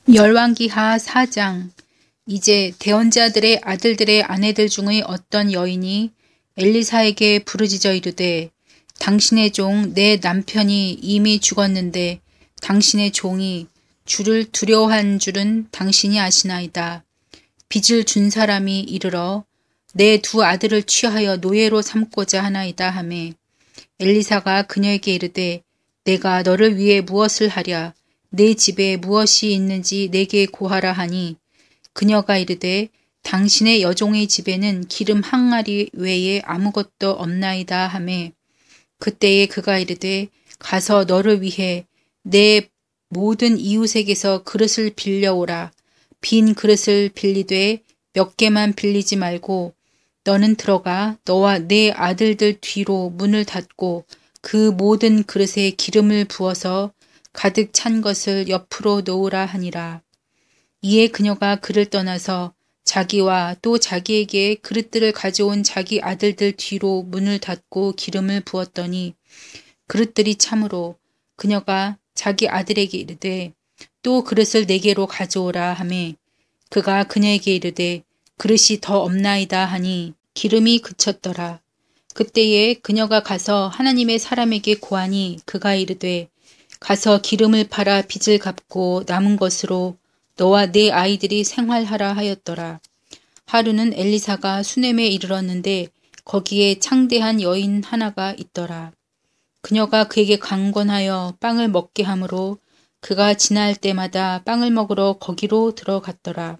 열왕기하 4장. 이제 대언자들의 아들들의 아내들 중의 어떤 여인이 엘리사에게 부르짖어 이르되, 당신의 종 내 남편이 이미 죽었는데 당신의 종이 주를 두려워한 줄은 당신이 아시나이다. 빚을 준 사람이 이르러 내 두 아들을 취하여 노예로 삼고자 하나이다 하매, 엘리사가 그녀에게 이르되, 내가 너를 위해 무엇을 하랴? 내 집에 무엇이 있는지 내게 고하라 하니, 그녀가 이르되, 당신의 여종의 집에는 기름 항아리 외에 아무것도 없나이다 하매, 그때에 그가 이르되, 가서 너를 위해 내 모든 이웃에게서 그릇을 빌려오라. 빈 그릇을 빌리되 몇 개만 빌리지 말고 너는 들어가 너와 내 아들들 뒤로 문을 닫고 그 모든 그릇에 기름을 부어서 가득 찬 것을 옆으로 놓으라 하니라. 이에 그녀가 그를 떠나서 자기와 또 자기에게 그릇들을 가져온 자기 아들들 뒤로 문을 닫고 기름을 부었더니, 그릇들이 참으로 그녀가 자기 아들에게 이르되 또 그릇을 네개로 가져오라 하매, 그가 그녀에게 이르되 그릇이 더 없나이다 하니 기름이 그쳤더라. 그때에 그녀가 가서 하나님의 사람에게 고하니, 그가 이르되, 가서 기름을 팔아 빚을 갚고 남은 것으로 너와 네 아이들이 생활하라 하였더라. 하루는 엘리사가 수넴에 이르렀는데 거기에 창대한 여인 하나가 있더라. 그녀가 그에게 강권하여 빵을 먹게 하므로 그가 지날 때마다 빵을 먹으러 거기로 들어갔더라.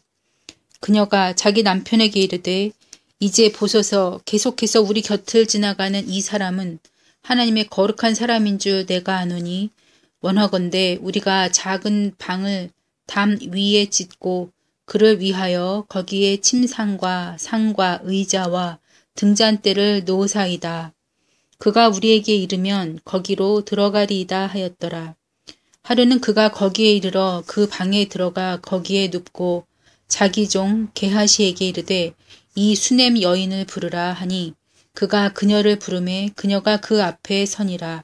그녀가 자기 남편에게 이르되, 이제 보소서, 계속해서 우리 곁을 지나가는 이 사람은 하나님의 거룩한 사람인 줄 내가 아노니, 원하건대 우리가 작은 방을 담 위에 짓고 그를 위하여 거기에 침상과 상과 의자와 등잔대를 놓으사이다. 그가 우리에게 이르면 거기로 들어가리이다 하였더라. 하루는 그가 거기에 이르러 그 방에 들어가 거기에 눕고 자기 종 게하시에게 이르되, 이 수넴 여인을 부르라 하니, 그가 그녀를 부르매 그녀가 그 앞에 서니라.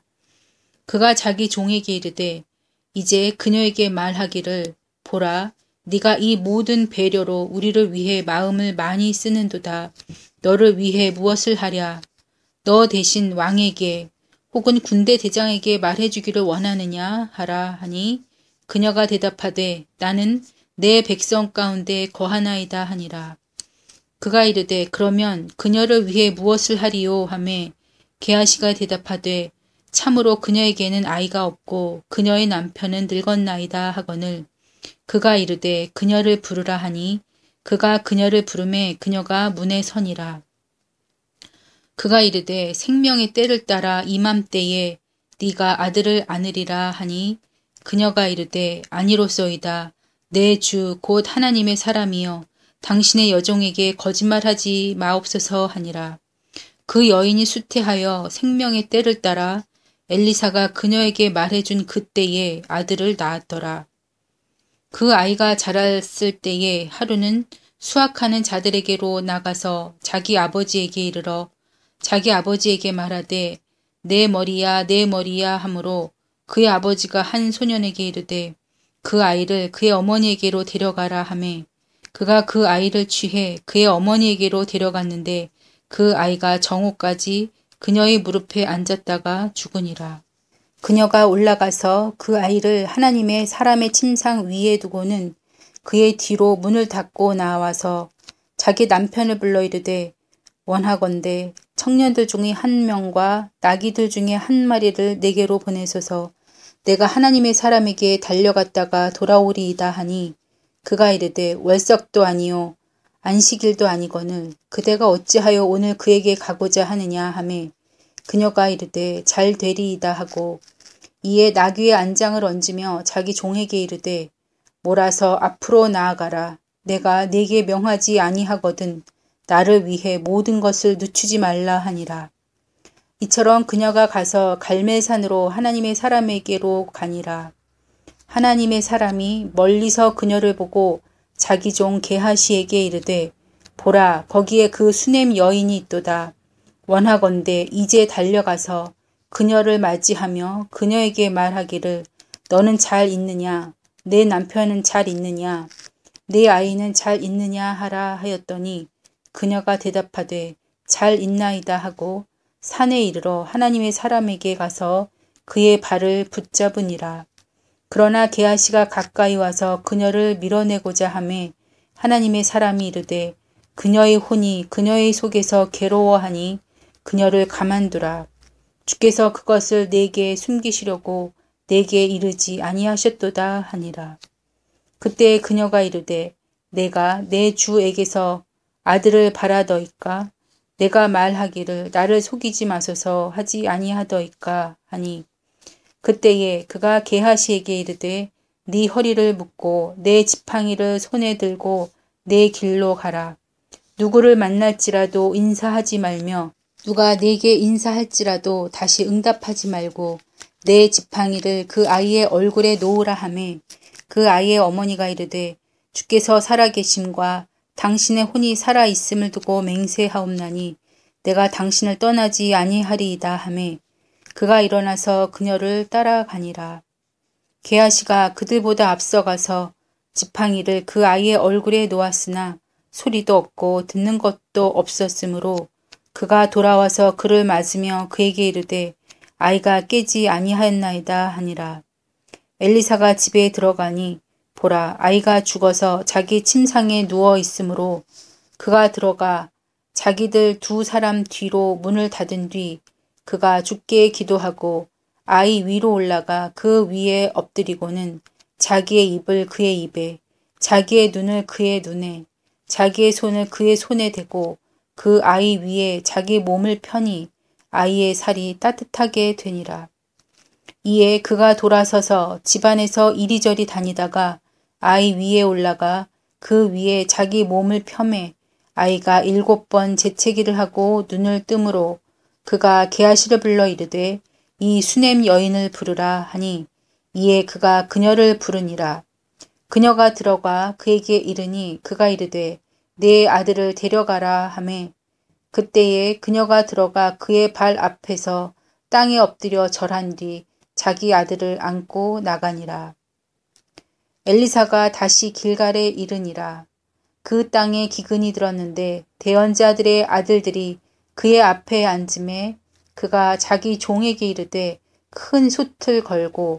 그가 자기 종에게 이르되, 이제 그녀에게 말하기를, 보라, 네가 이 모든 배려로 우리를 위해 마음을 많이 쓰는도다. 너를 위해 무엇을 하랴? 너 대신 왕에게 혹은 군대 대장에게 말해주기를 원하느냐 하라 하니, 그녀가 대답하되, 나는 내 백성 가운데 거하나이다 하니라. 그가 이르되, 그러면 그녀를 위해 무엇을 하리요 하매, 게하시가 대답하되, 참으로 그녀에게는 아이가 없고 그녀의 남편은 늙었나이다 하거늘, 그가 이르되 그녀를 부르라 하니, 그가 그녀를 부르매 그녀가 문에 서니라. 그가 이르되, 생명의 때를 따라 이맘때에 네가 아들을 안으리라 하니, 그녀가 이르되, 아니로소이다. 내 주 곧 하나님의 사람이여, 당신의 여종에게 거짓말하지 마옵소서 하니라. 그 여인이 수태하여 생명의 때를 따라 엘리사가 그녀에게 말해준 그때에 아들을 낳았더라. 그 아이가 자랐을 때에 하루는 수확하는 자들에게로 나가서 자기 아버지에게 이르러 자기 아버지에게 말하되, 내 머리야 내 머리야 하므로 그의 아버지가 한 소년에게 이르되, 그 아이를 그의 어머니에게로 데려가라 하매, 그가 그 아이를 취해 그의 어머니에게로 데려갔는데 그 아이가 정오까지 그녀의 무릎에 앉았다가 죽으니라. 그녀가 올라가서 그 아이를 하나님의 사람의 침상 위에 두고는 그의 뒤로 문을 닫고 나와서 자기 남편을 불러 이르되, 원하건대 청년들 중에 한 명과 나귀들 중에 한 마리를 내게로 보내소서. 내가 하나님의 사람에게 달려갔다가 돌아오리이다 하니, 그가 이르되, 월석도 아니요 안식일도 아니거늘 그대가 어찌하여 오늘 그에게 가고자 하느냐 하매, 그녀가 이르되 잘 되리이다 하고, 이에 나귀의 안장을 얹으며 자기 종에게 이르되, 몰아서 앞으로 나아가라. 내가 네게 명하지 아니하거든 나를 위해 모든 것을 늦추지 말라 하니라. 이처럼 그녀가 가서 갈멜산으로 하나님의 사람에게로 가니라. 하나님의 사람이 멀리서 그녀를 보고 자기 종 게하시에게 이르되, 보라, 거기에 그 수넴 여인이 있도다. 원하건대 이제 달려가서 그녀를 맞이하며 그녀에게 말하기를, 너는 잘 있느냐? 내 남편은 잘 있느냐? 내 아이는 잘 있느냐 하라 하였더니 그녀가 대답하되 잘 있나이다 하고 산에 이르러 하나님의 사람에게 가서 그의 발을 붙잡으니라. 그러나 게하시가 가까이 와서 그녀를 밀어내고자 하매 하나님의 사람이 이르되 그녀의 혼이 그녀의 속에서 괴로워하니 그녀를 가만두라. 주께서 그것을 내게 숨기시려고 내게 이르지 아니하셨도다 하니라. 그때 그녀가 이르되 내가 내 주에게서 아들을 바라더이까? 내가 말하기를 나를 속이지 마소서 하지 아니하더이까 하니 그때에 그가 게하시에게 이르되 네 허리를 묶고 내 지팡이를 손에 들고 내 길로 가라. 누구를 만날지라도 인사하지 말며 누가 네게 인사할지라도 다시 응답하지 말고 내 지팡이를 그 아이의 얼굴에 놓으라 하매 그 아이의 어머니가 이르되 주께서 살아계심과 당신의 혼이 살아있음을 두고 맹세하옵나니 내가 당신을 떠나지 아니하리이다 하매 그가 일어나서 그녀를 따라가니라. 게하시가 그들보다 앞서가서 지팡이를 그 아이의 얼굴에 놓았으나 소리도 없고 듣는 것도 없었으므로 그가 돌아와서 그를 맞으며 그에게 이르되 아이가 깨지 아니하였나이다 하니라. 엘리사가 집에 들어가니 보라 아이가 죽어서 자기 침상에 누워 있으므로 그가 들어가 자기들 두 사람 뒤로 문을 닫은 뒤 그가 주께 기도하고 아이 위로 올라가 그 위에 엎드리고는 자기의 입을 그의 입에 자기의 눈을 그의 눈에 자기의 손을 그의 손에 대고 그 아이 위에 자기 몸을 펴니 아이의 살이 따뜻하게 되니라. 이에 그가 돌아서서 집안에서 이리저리 다니다가 아이 위에 올라가 그 위에 자기 몸을 펴매 아이가 7번 재채기를 하고 눈을 뜨므로 그가 게하시를 불러 이르되 이 수냄 여인을 부르라 하니 이에 그가 그녀를 부르니라. 그녀가 들어가 그에게 이르니 그가 이르되 내 아들을 데려가라 하매 그때에 그녀가 들어가 그의 발 앞에서 땅에 엎드려 절한 뒤 자기 아들을 안고 나가니라. 엘리사가 다시 길갈에 이르니라. 그 땅에 기근이 들었는데 대언자들의 아들들이 그의 앞에 앉음에 그가 자기 종에게 이르되 큰 솥을 걸고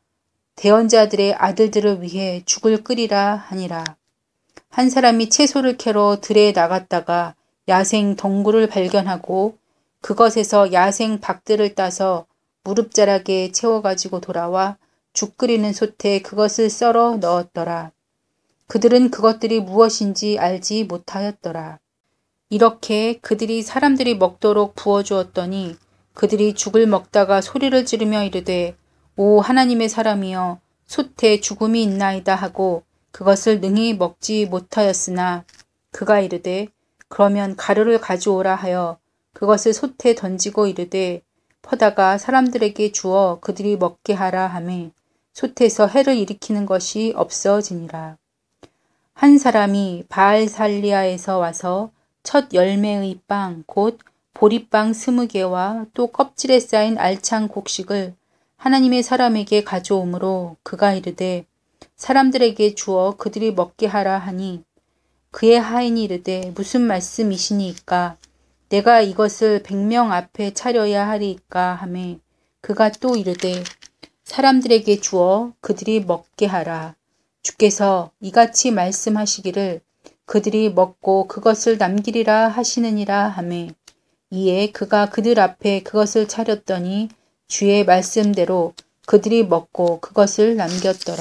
대언자들의 아들들을 위해 죽을 끓이라 하니라. 한 사람이 채소를 캐러 들에 나갔다가 야생 덩굴을 발견하고 그것에서 야생 박들을 따서 무릎자락에 채워가지고 돌아와 죽 끓이는 솥에 그것을 썰어 넣었더라. 그들은 그것들이 무엇인지 알지 못하였더라. 이렇게 그들이 사람들이 먹도록 부어주었더니 그들이 죽을 먹다가 소리를 지르며 이르되 오 하나님의 사람이여 솥에 죽음이 있나이다 하고 그것을 능히 먹지 못하였으나 그가 이르되 그러면 가루를 가져오라 하여 그것을 솥에 던지고 이르되 퍼다가 사람들에게 주어 그들이 먹게 하라 하매 솥에서 해를 일으키는 것이 없어지니라. 한 사람이 바알살리아에서 와서 첫 열매의 빵 곧 보리빵 20개와 또 껍질에 쌓인 알찬 곡식을 하나님의 사람에게 가져오므로 그가 이르되 사람들에게 주어 그들이 먹게 하라 하니 그의 하인이 이르되 무슨 말씀이시니이까 내가 이것을 100명 앞에 차려야 하리이까 하매 그가 또 이르되 사람들에게 주어 그들이 먹게 하라. 주께서 이같이 말씀하시기를 그들이 먹고 그것을 남기리라 하시느니라 하매 이에 그가 그들 앞에 그것을 차렸더니 주의 말씀대로 그들이 먹고 그것을 남겼더라.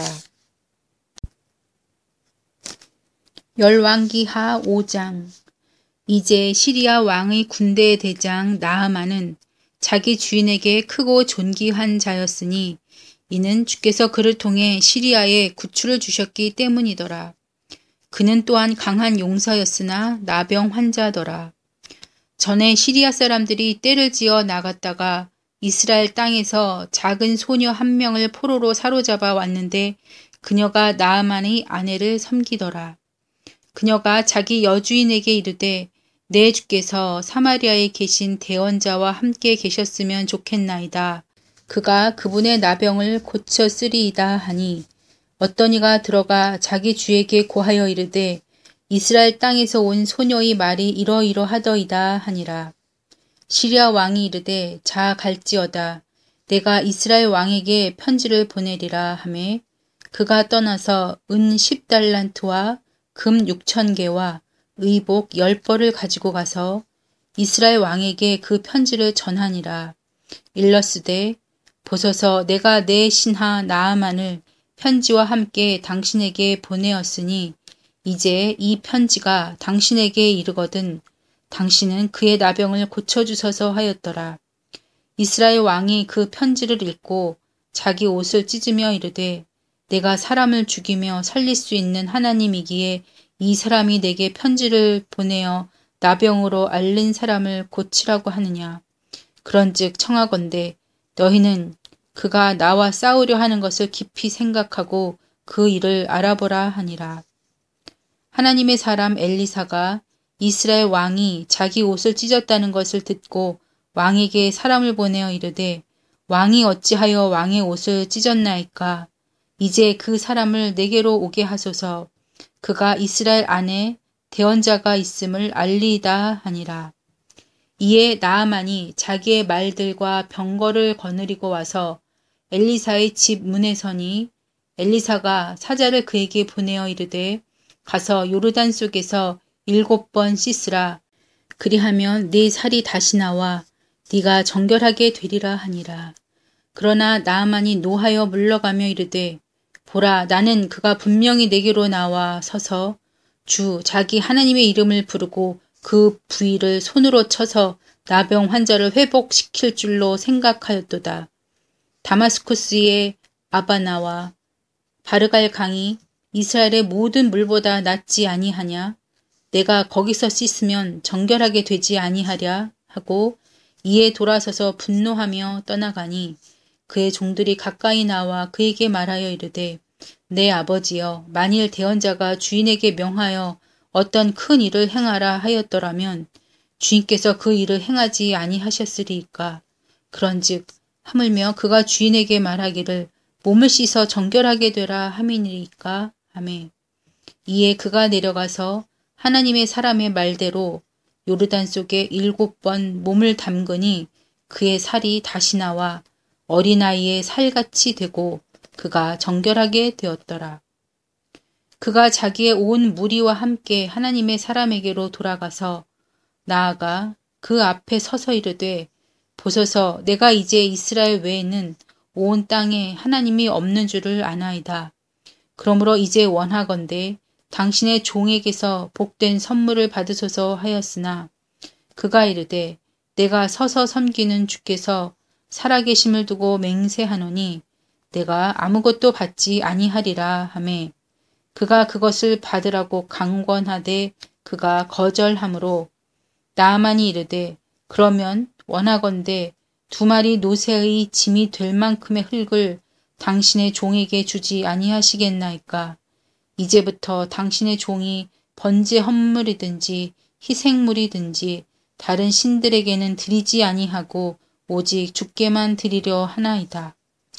열왕기하 5장. 이제 시리아 왕의 군대의 대장 나하만은 자기 주인에게 크고 존귀한 자였으니 이는 주께서 그를 통해 시리아에 구출을 주셨기 때문이더라. 그는 또한 강한 용사였으나 나병 환자더라. 전에 시리아 사람들이 떼를 지어 나갔다가 이스라엘 땅에서 작은 소녀 한 명을 포로로 사로잡아 왔는데 그녀가 나아만의 아내를 섬기더라. 그녀가 자기 여주인에게 이르되 내 주께서 사마리아에 계신 대언자와 함께 계셨으면 좋겠나이다. 그가 그분의 나병을 고쳤으리이다 하니 어떤 이가 들어가 자기 주에게 고하여 이르되 이스라엘 땅에서 온 소녀의 말이 이러이러하더이다 하니라. 시리아 왕이 이르되 자 갈지어다. 내가 이스라엘 왕에게 편지를 보내리라 하매 그가 떠나서 은 10달란트와 금 6,000개와 의복 10벌을 가지고 가서 이스라엘 왕에게 그 편지를 전하니라. 일러스되 보소서 내가 내 신하 나아만을 편지와 함께 당신에게 보내었으니 이제 이 편지가 당신에게 이르거든 당신은 그의 나병을 고쳐주소서 하였더라. 이스라엘 왕이 그 편지를 읽고 자기 옷을 찢으며 이르되 내가 사람을 죽이며 살릴 수 있는 하나님이기에 이 사람이 내게 편지를 보내어 나병으로 앓는 사람을 고치라고 하느냐. 그런즉 청하건대 너희는 그가 나와 싸우려 하는 것을 깊이 생각하고 그 일을 알아보라 하니라. 하나님의 사람 엘리사가 이스라엘 왕이 자기 옷을 찢었다는 것을 듣고 왕에게 사람을 보내어 이르되 왕이 어찌하여 왕의 옷을 찢었나이까. 이제 그 사람을 내게로 오게 하소서. 그가 이스라엘 안에 대언자가 있음을 알리이다 하니라. 이에 나아만이 자기의 말들과 병거를 거느리고 와서 엘리사의 집 문에 서니 엘리사가 사자를 그에게 보내어 이르되 가서 요르단 속에서 7번 씻으라. 그리하면 네 살이 다시 나와 네가 정결하게 되리라 하니라. 그러나 나아만이 노하여 물러가며 이르되 보라 나는 그가 분명히 내게로 나와 서서 주 자기 하나님의 이름을 부르고 그 부위를 손으로 쳐서 나병 환자를 회복시킬 줄로 생각하였도다. 다마스쿠스의 아바나와 바르갈 강이 이스라엘의 모든 물보다 낫지 아니하냐? 내가 거기서 씻으면 정결하게 되지 아니하랴 하고 이에 돌아서서 분노하며 떠나가니 그의 종들이 가까이 나와 그에게 말하여 이르되 내 아버지여 만일 대언자가 주인에게 명하여 어떤 큰 일을 행하라 하였더라면 주인께서 그 일을 행하지 아니하셨으리이까. 그런즉 하물며 그가 주인에게 말하기를 몸을 씻어 정결하게 되라 함이니까 하매 이에 그가 내려가서 하나님의 사람의 말대로 요르단 속에 7번 몸을 담그니 그의 살이 다시 나와 어린아이의 살같이 되고 그가 정결하게 되었더라. 그가 자기의 온 무리와 함께 하나님의 사람에게로 돌아가서 나아가 그 앞에 서서 이르되 보소서 내가 이제 이스라엘 외에는 온 땅에 하나님이 없는 줄을 아나이다. 그러므로 이제 원하건대 당신의 종에게서 복된 선물을 받으소서 하였으나 그가 이르되 내가 서서 섬기는 주께서 살아계심을 두고 맹세하노니 내가 아무것도 받지 아니하리라 하매 그가 그것을 받으라고 강권하되 그가 거절하므로 나아만이 이르되 그러면 원하건대 2마리 노새의 짐이 될 만큼의 흙을 당신의 종에게 주지 아니하시겠나이까. 이제부터 당신의 종이 번제 헌물이든지 희생물이든지 다른 신들에게는 드리지 아니하고 오직 주께만 드리려 하나이다.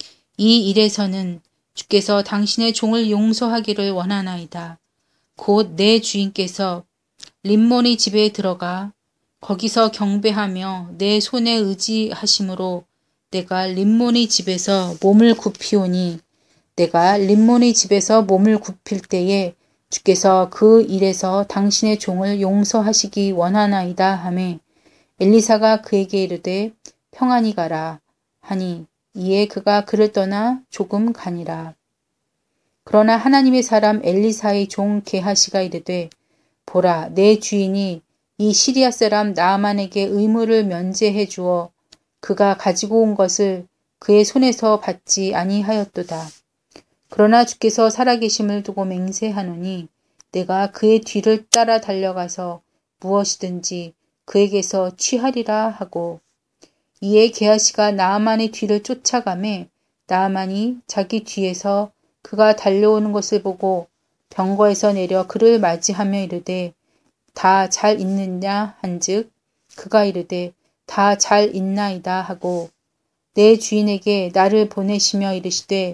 이 일에서는 주께서 당신의 종을 용서하기를 원하나이다. 곧 내 주인께서 림몬의 집에 들어가 거기서 경배하며 내 손에 의지하심으로 내가 림몬의 집에서 몸을 굽히오니 내가 림몬의 집에서 몸을 굽힐 때에 주께서 그 일에서 당신의 종을 용서하시기 원하나이다 하매 엘리사가 그에게 이르되 평안히 가라 하니 이에 그가 그를 떠나 조금 가니라. 그러나 하나님의 사람 엘리사의 종 게하시가 이르되 보라 내 주인이 이 시리아 사람 나아만에게 의무를 면제해 주어 그가 가지고 온 것을 그의 손에서 받지 아니하였도다. 그러나 주께서 살아계심을 두고 맹세하노니 내가 그의 뒤를 따라 달려가서 무엇이든지 그에게서 취하리라 하고 이에 게하시가 나아만의 뒤를 쫓아가매 나아만이 자기 뒤에서 그가 달려오는 것을 보고 병거에서 내려 그를 맞이하며 이르되 다 잘 있느냐 한즉 그가 이르되 다 잘 있나이다 하고 내 주인에게 나를 보내시며 이르시되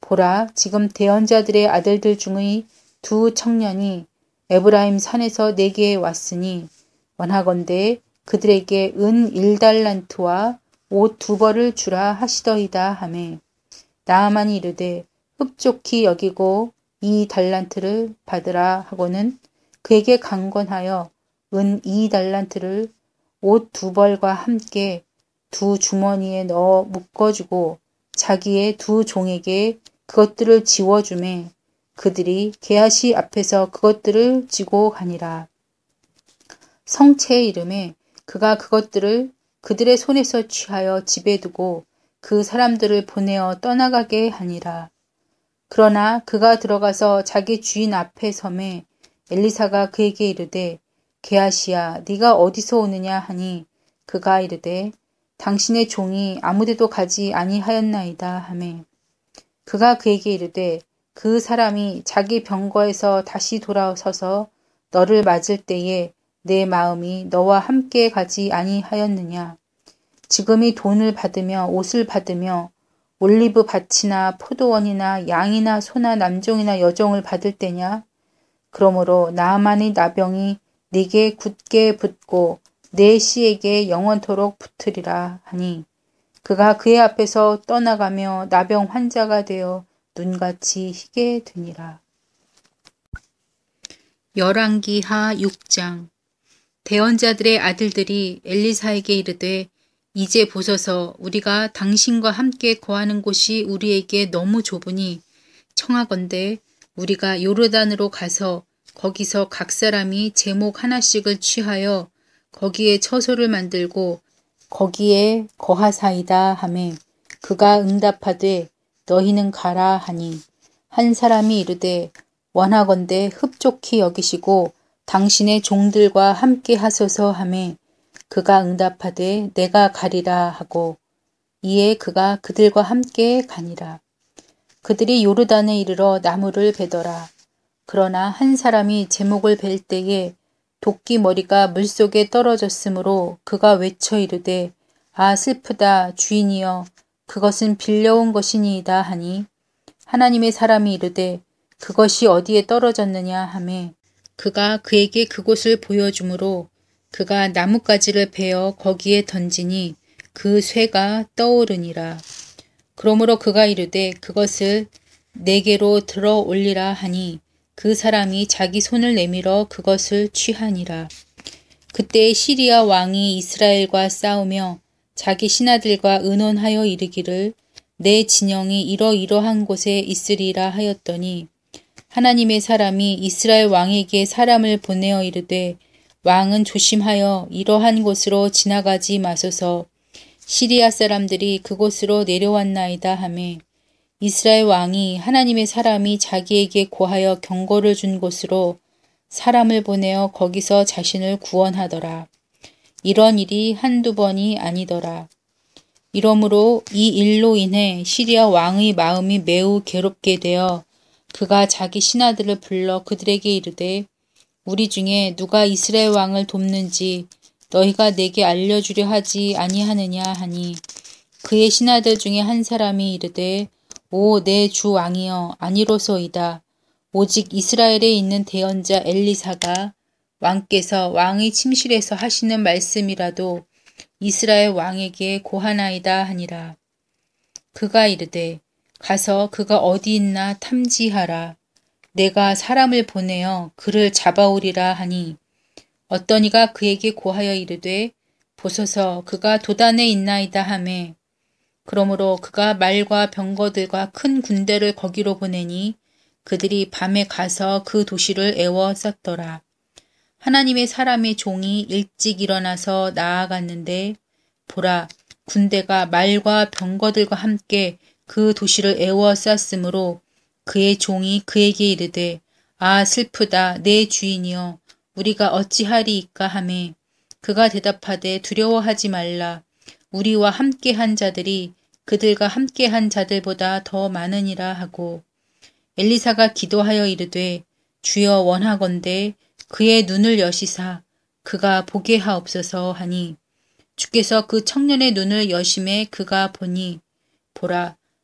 보라, 지금 대언자들의 아들들 중의 두 청년이 에브라임 산에서 내게 왔으니 원하건대 그들에게 은 1달란트와 옷 2벌을 주라 하시더이다 하매 나아만이 이르되 흡족히 여기고 2달란트를 받으라 하고는 그에게 강권하여 은 2달란트를 옷 2벌과 함께 두 주머니에 넣어 묶어주고 자기의 두 종에게 그것들을 지워주매 그들이 게하시 앞에서 그것들을 지고 가니라. 성체의 이름에 그가 그것들을 그들의 손에서 취하여 집에 두고 그 사람들을 보내어 떠나가게 하니라. 그러나 그가 들어가서 자기 주인 앞에 섬에 엘리사가 그에게 이르되 게하시야 네가 어디서 오느냐 하니 그가 이르되 당신의 종이 아무데도 가지 아니하였나이다 하매 그가 그에게 이르되 그 사람이 자기 병거에서 다시 돌아서서 너를 맞을 때에 내 마음이 너와 함께 가지 아니하였느냐. 지금이 돈을 받으며 옷을 받으며 올리브 밭이나 포도원이나 양이나 소나 남종이나 여종을 받을 때냐. 그러므로 나아만의 나병이 네게 굳게 붙고 내 씨에게 영원토록 붙으리라 하니 그가 그의 앞에서 떠나가며 나병 환자가 되어 눈같이 희게 되니라. 열왕기하 6장. 대언자들의 아들들이 엘리사에게 이르되 이제 보소서 우리가 당신과 함께 거하는 곳이 우리에게 너무 좁으니 청하건대 우리가 요르단으로 가서 거기서 각 사람이 제목 하나씩을 취하여 거기에 처소를 만들고 거기에 거하사이다 하매 그가 응답하되 너희는 가라 하니 한 사람이 이르되 원하건대 흡족히 여기시고 당신의 종들과 함께 하소서 하매 그가 응답하되 내가 가리라 하고 이에 그가 그들과 함께 가니라. 그들이 요르단에 이르러 나무를 베더라. 그러나 한 사람이 제목을 벨 때에 도끼 머리가 물속에 떨어졌으므로 그가 외쳐 이르되 아 슬프다 주인이여 그것은 빌려온 것이니이다 하니 하나님의 사람이 이르되 그것이 어디에 떨어졌느냐 하매 그가 그에게 그곳을 보여주므로 그가 나뭇가지를 베어 거기에 던지니 그 쇠가 떠오르니라. 그러므로 그가 이르되 그것을 내게로 들어 올리라 하니 그 사람이 자기 손을 내밀어 그것을 취하니라. 그때 시리아 왕이 이스라엘과 싸우며 자기 신하들과 의논하여 이르기를 내 진영이 이러이러한 곳에 있으리라 하였더니 하나님의 사람이 이스라엘 왕에게 사람을 보내어 이르되 왕은 조심하여 이러한 곳으로 지나가지 마소서 시리아 사람들이 그곳으로 내려왔나이다 하매 이스라엘 왕이 하나님의 사람이 자기에게 고하여 경고를 준 곳으로 사람을 보내어 거기서 자신을 구원하더라. 이런 일이 한두 번이 아니더라. 이러므로 이 일로 인해 시리아 왕의 마음이 매우 괴롭게 되어 그가 자기 신하들을 불러 그들에게 이르되 우리 중에 누가 이스라엘 왕을 돕는지 너희가 내게 알려주려 하지 아니하느냐 하니 그의 신하들 중에 한 사람이 이르되 오 내 주 왕이여 아니로소이다. 오직 이스라엘에 있는 대언자 엘리사가 왕께서 왕의 침실에서 하시는 말씀이라도 이스라엘 왕에게 고하나이다 하니라. 그가 이르되 가서 그가 어디 있나 탐지하라. 내가 사람을 보내어 그를 잡아오리라 하니 어떤 이가 그에게 고하여 이르되 보소서 그가 도단에 있나이다 하매 그러므로 그가 말과 병거들과 큰 군대를 거기로 보내니 그들이 밤에 가서 그 도시를 에워쌌더라. 하나님의 사람의 종이 일찍 일어나서 나아갔는데 보라 군대가 말과 병거들과 함께 그 도시를 에워쌌으므로 그의 종이 그에게 이르되 아 슬프다 내 주인이여 우리가 어찌하리이까 하매 그가 대답하되 두려워하지 말라 우리와 함께한 자들이 그들과 함께한 자들보다 더 많으니라 하고 엘리사가 기도하여 이르되 주여 원하건대 그의 눈을 여시사 그가 보게 하옵소서 하니 주께서 그 청년의 눈을 여심해 그가 보니 보라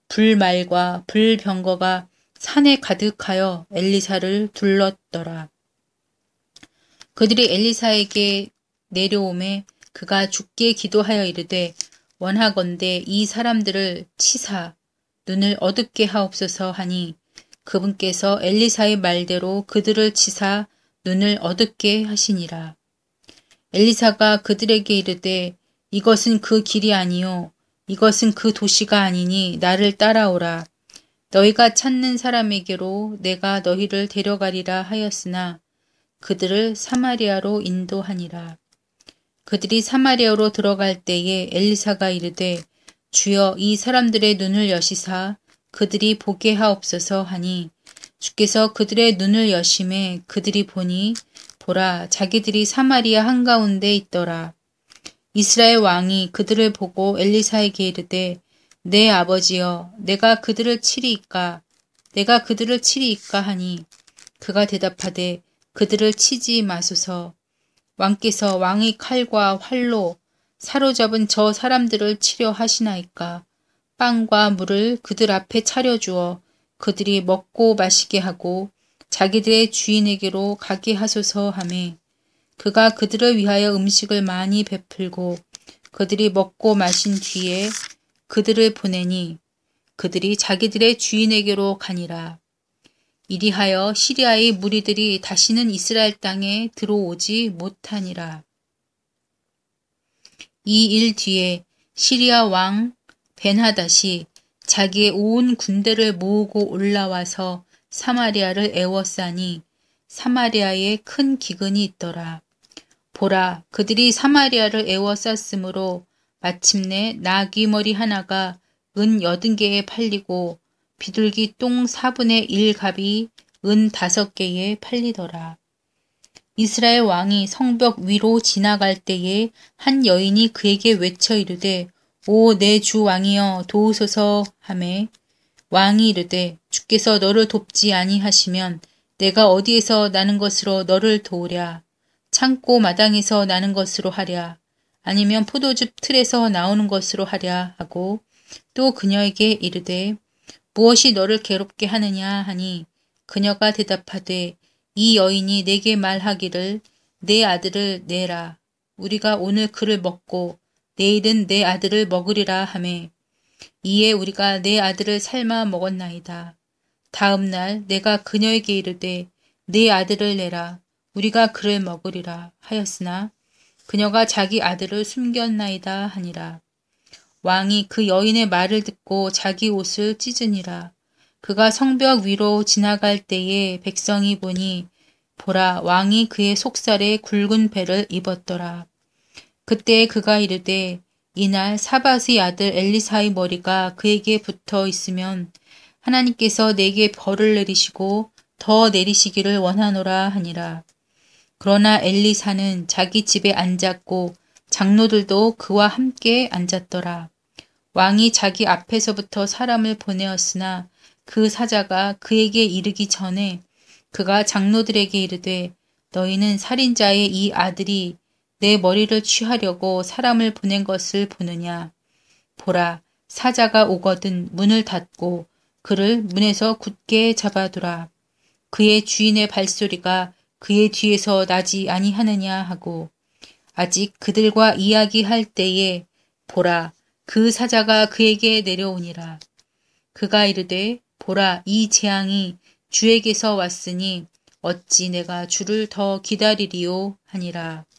불말과 불병거가 산에 가득하여 엘리사를 둘렀더라. 그들이 엘리사에게 내려오매 그가 주께 기도하여 이르되 원하건대 이 사람들을 치사 눈을 어둡게 하옵소서 하니 그분께서 엘리사의 말대로 그들을 치사 눈을 어둡게 하시니라. 엘리사가 그들에게 이르되 이것은 그 길이 아니요 이것은 그 도시가 아니니 나를 따라오라. 너희가 찾는 사람에게로 내가 너희를 데려가리라 하였으나 그들을 사마리아로 인도하니라. 그들이 사마리아로 들어갈 때에 엘리사가 이르되 주여 이 사람들의 눈을 여시사 그들이 보게 하옵소서 하니 주께서 그들의 눈을 여심해 그들이 보니 보라 자기들이 사마리아 한가운데 있더라. 이스라엘 왕이 그들을 보고 엘리사에게 이르되 내 아버지여 내가 그들을 치리이까 하니 그가 대답하되 그들을 치지 마소서. 왕께서 왕의 칼과 활로 사로잡은 저 사람들을 치려 하시나이까. 빵과 물을 그들 앞에 차려주어 그들이 먹고 마시게 하고 자기들의 주인에게로 가게 하소서 하매 그가 그들을 위하여 음식을 많이 베풀고 그들이 먹고 마신 뒤에 그들을 보내니 그들이 자기들의 주인에게로 가니라. 이리하여 시리아의 무리들이 다시는 이스라엘 땅에 들어오지 못하니라. 이 일 뒤에 시리아 왕 벤하닷이 자기의 온 군대를 모으고 올라와서 사마리아를 에워싸니 사마리아에 큰 기근이 있더라. 보라, 그들이 사마리아를 에워쌌으므로 마침내 나귀 머리 하나가 은 80개에 팔리고 비둘기 똥 4분의 1갑이 은 5개에 팔리더라. 이스라엘 왕이 성벽 위로 지나갈 때에 한 여인이 그에게 외쳐 이르되 오 내 주 왕이여 도우소서 하매 왕이 이르되 주께서 너를 돕지 아니하시면 내가 어디에서 나는 것으로 너를 도우랴. 창고 마당에서 나는 것으로 하랴. 아니면 포도즙 틀에서 나오는 것으로 하랴 하고 또 그녀에게 이르되 무엇이 너를 괴롭게 하느냐 하니 그녀가 대답하되 이 여인이 내게 말하기를 내 아들을 내라. 우리가 오늘 그를 먹고 내일은 내 아들을 먹으리라 하매 이에 우리가 내 아들을 삶아 먹었나이다. 다음 날 내가 그녀에게 이르되 내 아들을 내라. 우리가 그를 먹으리라 하였으나 그녀가 자기 아들을 숨겼나이다 하니라. 왕이 그 여인의 말을 듣고 자기 옷을 찢으니라. 그가 성벽 위로 지나갈 때에 백성이 보니 보라 왕이 그의 속살에 굵은 배를 입었더라. 그때 그가 이르되 이날 사밧의 아들 엘리사의 머리가 그에게 붙어 있으면 하나님께서 내게 벌을 내리시고 더 내리시기를 원하노라 하니라. 그러나 엘리사는 자기 집에 앉았고 장로들도 그와 함께 앉았더라. 왕이 자기 앞에서부터 사람을 보내었으나 그 사자가 그에게 이르기 전에 그가 장로들에게 이르되 너희는 살인자의 이 아들이 내 머리를 취하려고 사람을 보낸 것을 보느냐. 보라, 사자가 오거든 문을 닫고 그를 문에서 굳게 잡아두라. 그의 주인의 발소리가 그의 뒤에서 나지 아니하느냐 하고 아직 그들과 이야기할 때에 보라, 그 사자가 그에게 내려오니라. 그가 이르되 보라, 이 재앙이 주에게서 왔으니 어찌 내가 주를 더 기다리리요 하니라.